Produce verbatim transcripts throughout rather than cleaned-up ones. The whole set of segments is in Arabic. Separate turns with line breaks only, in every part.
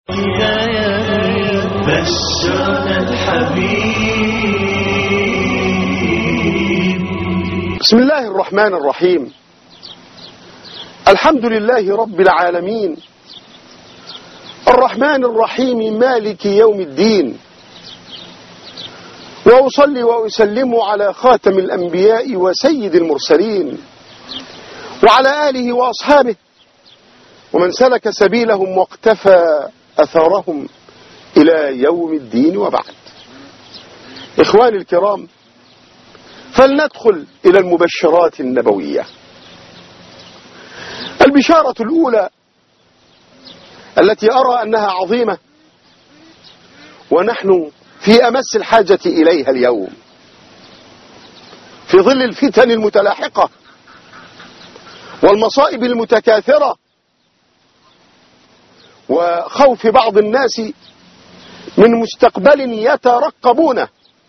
بشرنا الحبيب.
بسم الله الرحمن الرحيم. الحمد لله رب العالمين، الرحمن الرحيم، مالك يوم الدين، وأصلي وأسلم على خاتم الأنبياء وسيد المرسلين وعلى آله وأصحابه ومن سلك سبيلهم واقتفى أثارهم إلى يوم الدين، وبعد. إخواني الكرام، فلندخل إلى المبشرات النبوية. البشارة الأولى التي أرى أنها عظيمة ونحن في أمس الحاجة إليها اليوم في ظل الفتن المتلاحقة والمصائب المتكاثرة وخوف بعض الناس من مستقبل يترقبونه،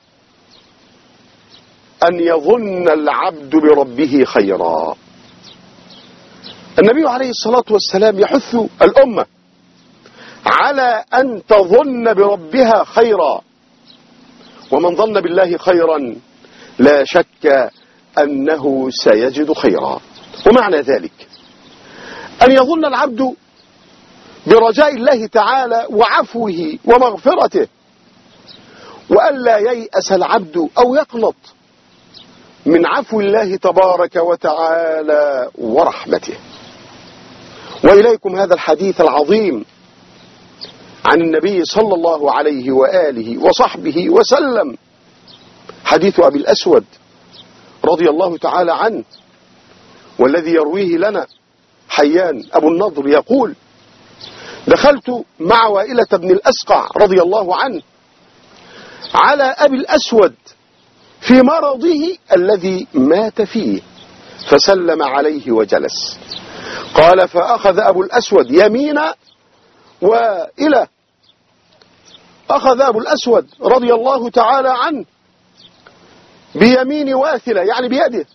أن يظن العبد بربه خيرا. النبي عليه الصلاة والسلام يحث الأمة على أن تظن بربها خيرا، ومن ظن بالله خيرا لا شك أنه سيجد خيرا. ومعنى ذلك أن يظن العبد برجاء الله تعالى وعفوه ومغفرته، وألا ييأس العبد أو يقنط من عفو الله تبارك وتعالى ورحمته. وإليكم هذا الحديث العظيم عن النبي صلى الله عليه وآله وصحبه وسلم، حديث أبي الأسود رضي الله تعالى عنه، والذي يرويه لنا حيان أبو النضر يقول: دخلت مع وائلة بن الأسقع رضي الله عنه على أبي الأسود في مرضه الذي مات فيه، فسلم عليه وجلس. قال: فأخذ أبو الأسود يمين وإلى أخذ أبو الأسود رضي الله تعالى عنه بيمين واثلة، يعني بيده،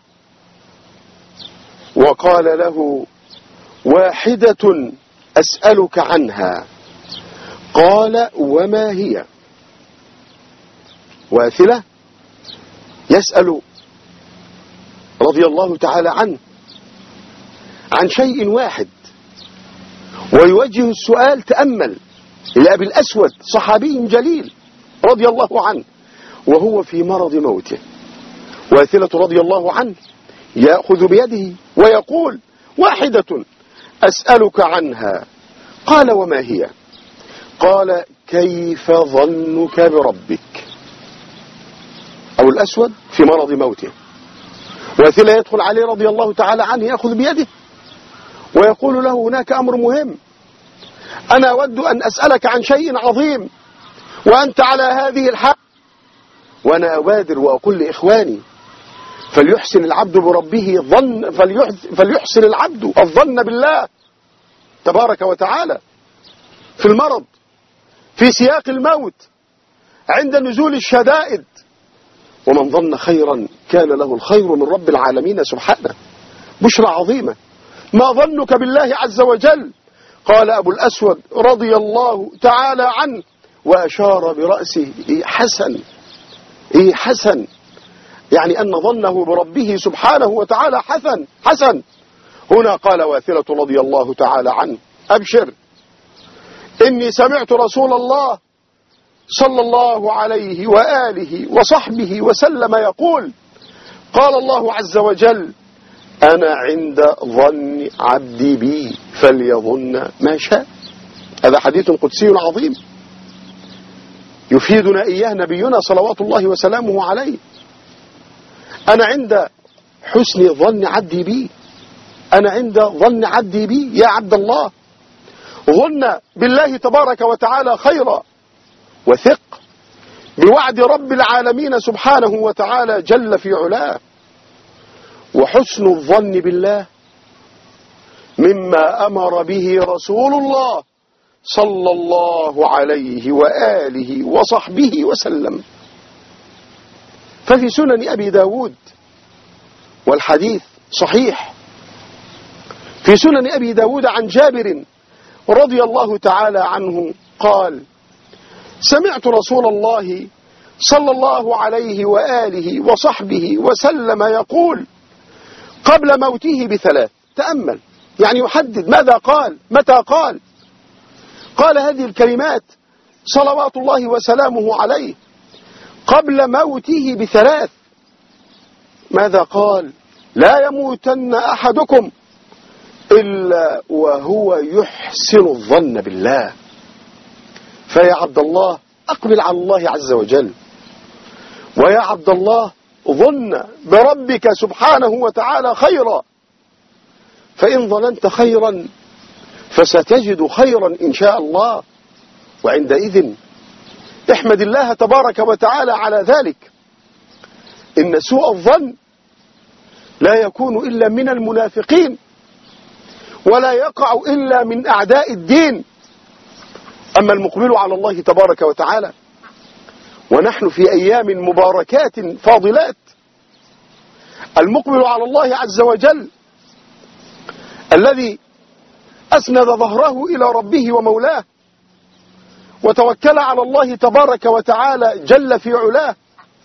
وقال له: واحدة أسألك عنها. قال: وما هي؟ واثلة يسأل رضي الله تعالى عنه عن شيء واحد، ويوجه السؤال، تأمل، إلى أبي الأسود صحابي جليل رضي الله عنه وهو في مرض موته. واثلة رضي الله عنه يأخذ بيده ويقول: واحدة أسألك عنها. قال: وما هي؟ قال: كيف ظنك بربك؟ أبو الأسود في مرض موته، واثلة يدخل عليه رضي الله تعالى عنه يأخذ بيده ويقول له: هناك أمر مهم، أنا أود أن أسألك عن شيء عظيم وأنت على هذه الحال. وأنا أبادر وأقول لإخواني: فليحسن العبد بربه ظن فليحسن العبد الظن بالله تبارك وتعالى في المرض، في سياق الموت، عند نزول الشدائد. ومن ظن خيرا كان له الخير من رب العالمين سبحانه. بشرى عظيمة. ما ظنك بالله عز وجل؟ قال أبو الأسود رضي الله تعالى عنه وأشار برأسه: إيه حسن، إيه حسن، يعني أن ظنه بربه سبحانه وتعالى حسن حسن. هنا قال واثلة رضي الله تعالى عنه: أبشر، إني سمعت رسول الله صلى الله عليه وآله وصحبه وسلم يقول: قال الله عز وجل: أنا عند ظن عبدي بي فليظن ما شاء. هذا حديث قدسي عظيم يفيدنا إياه نبينا صلوات الله وسلامه عليه. أنا عند حسن ظن عبدي بي، أنا عند ظن عبدي بي. يا عبد الله، ظن بالله تبارك وتعالى خيرا، وثق بوعد رب العالمين سبحانه وتعالى جل في علاه. وحسن الظن بالله مما أمر به رسول الله صلى الله عليه وآله وصحبه وسلم. ففي سنن أبي داود، والحديث صحيح، في سنن أبي داود عن جابر رضي الله تعالى عنه قال: سمعت رسول الله صلى الله عليه وآله وصحبه وسلم يقول قبل موته بثلاث. تأمل، يعني يحدد ماذا قال، متى قال. قال هذه الكلمات صلوات الله وسلامه عليه قبل موته بثلاث. ماذا قال؟ لا يموتن أحدكم إلا وهو يحسن الظن بالله. فيا عبد الله أقبل على الله عز وجل، ويا عبد الله ظن بربك سبحانه وتعالى خيرا، فإن ظننت خيرا فستجد خيرا إن شاء الله، وعندئذ احمد الله تبارك وتعالى على ذلك. إن سوء الظن لا يكون إلا من المنافقين، ولا يقع إلا من أعداء الدين. أما المقبل على الله تبارك وتعالى، ونحن في أيام مباركات فاضلات، المقبل على الله عز وجل الذي أسند ظهره إلى ربه ومولاه وتوكل على الله تبارك وتعالى جل في علاه،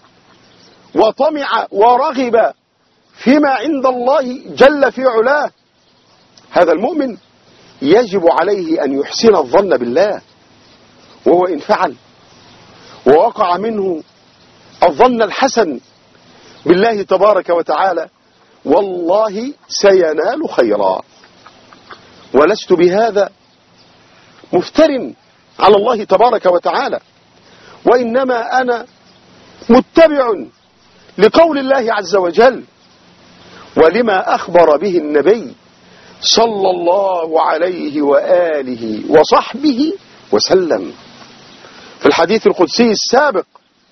وطمع ورغب فيما عند الله جل في علاه، هذا المؤمن يجب عليه أن يحسن الظن بالله. وهو إن فعل ووقع منه الظن الحسن بالله تبارك وتعالى والله سينال خيرا. ولست بهذا مفتر على الله تبارك وتعالى، وإنما أنا متبع لقول الله عز وجل ولما أخبر به النبي صلى الله عليه وآله وصحبه وسلم. في الحديث القدسي السابق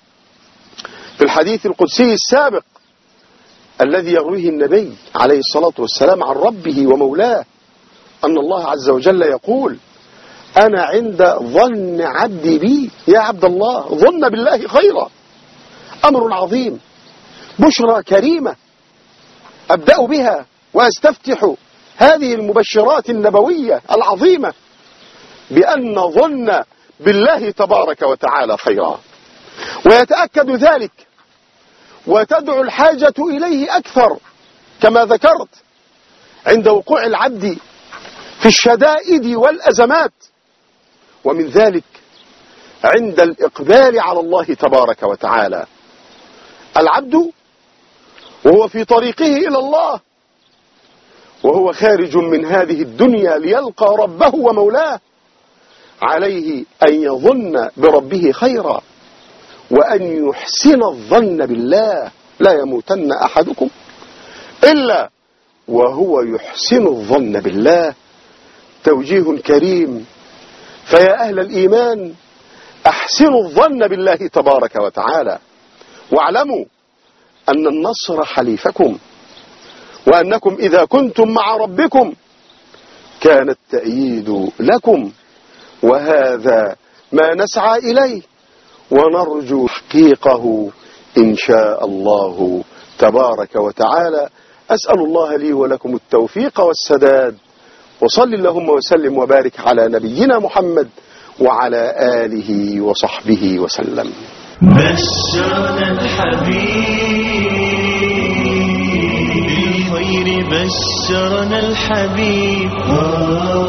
في الحديث القدسي السابق الذي يرويه النبي عليه الصلاة والسلام عن ربه ومولاه أن الله عز وجل يقول: أنا عند ظن عبدي بي. يا عبد الله ظن بالله خيرا، أمر عظيم، بشرى كريمة أبدأ بها وأستفتح هذه المبشرات النبوية العظيمة بأن ظن بالله تبارك وتعالى خيرا. ويتأكد ذلك وتدعو الحاجة إليه أكثر كما ذكرت عند وقوع العبد في الشدائد والأزمات، ومن ذلك عند الإقبال على الله تبارك وتعالى. العبد وهو في طريقه إلى الله وهو خارج من هذه الدنيا ليلقى ربه ومولاه عليه أن يظن بربه خيرا وأن يحسن الظن بالله. لا يموتن أحدكم إلا وهو يحسن الظن بالله. توجيه كريم. فيا أهل الإيمان أحسنوا الظن بالله تبارك وتعالى، واعلموا أن النصر حليفكم، وأنكم إذا كنتم مع ربكم كان التأييد لكم، وهذا ما نسعى إليه ونرجو تحقيقه إن شاء الله تبارك وتعالى. أسأل الله لي ولكم التوفيق والسداد، وصل اللهم وسلم وبارك على نبينا محمد وعلى آله وصحبه وسلم.
بشرنا الحبيب بالخير، بشرنا الحبيب.